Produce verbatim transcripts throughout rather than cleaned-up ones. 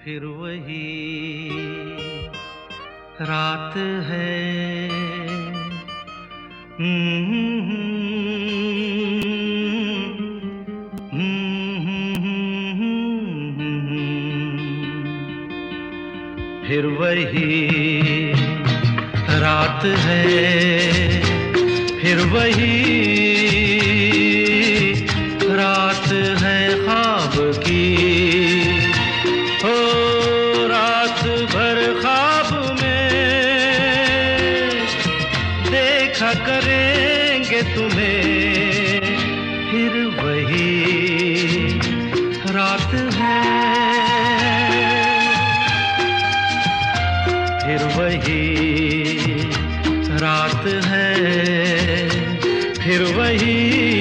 फिर वही रात है। फिर वही रात है, फिर वही रात है ख्वाब की। हो रात भर ख्वाब में देखा करेंगे तुम्हें। फिर वही रात है, फिर वही रात है, फिर वही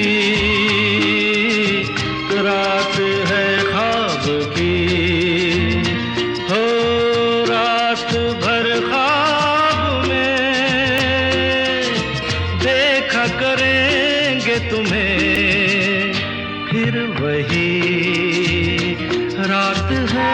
रात है ख्वाब की। हो रात भर ख्वाब में देखा करेंगे तुम्हें। फिर वही रात है।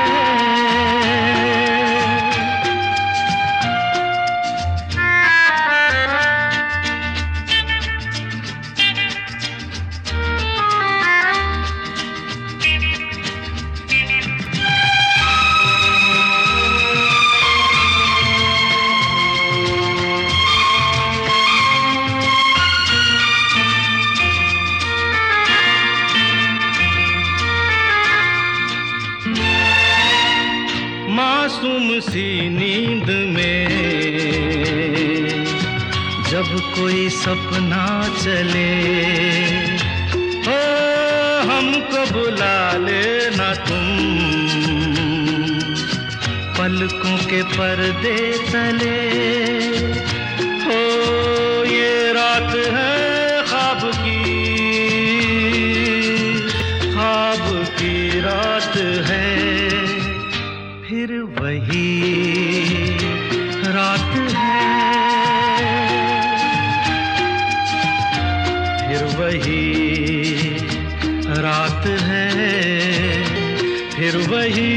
मासूम सी नींद में जब कोई सपना चले, हो हमको बुला लेना तुम पलकों के पर्दे तले। हो ये रात है ख्वाब की, ख्वाब की रात है। फिर वही रात है, फिर वही रात है, फिर वही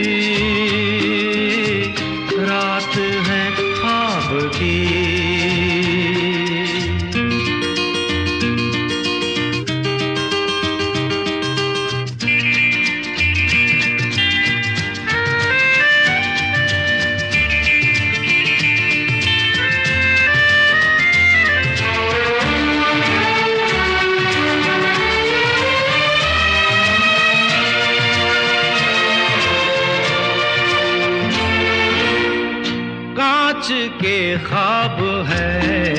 रात है ख्वाब की। कांच के ख्वाब है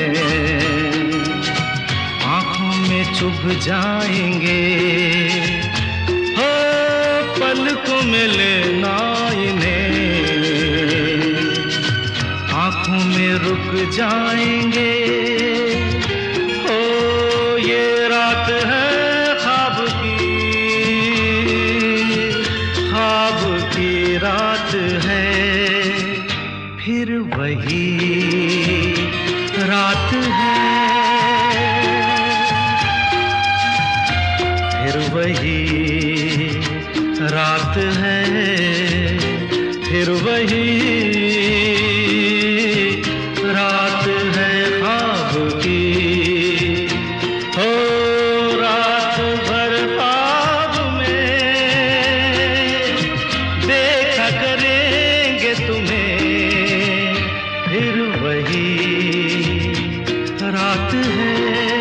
आँखों में चुभ जाएंगे। हो पलकों में लेना इन्हें, आँखों में रुक जाएंगे। हो ये रात है ख्वाब की, ख्वाब की रात है। फिर वही रात है, फिर वही रात है, फिर वही रात है ख्वाब की। हो रात भर ख्वाब में देखा करेंगे तुम्हें। फिर वही रात है।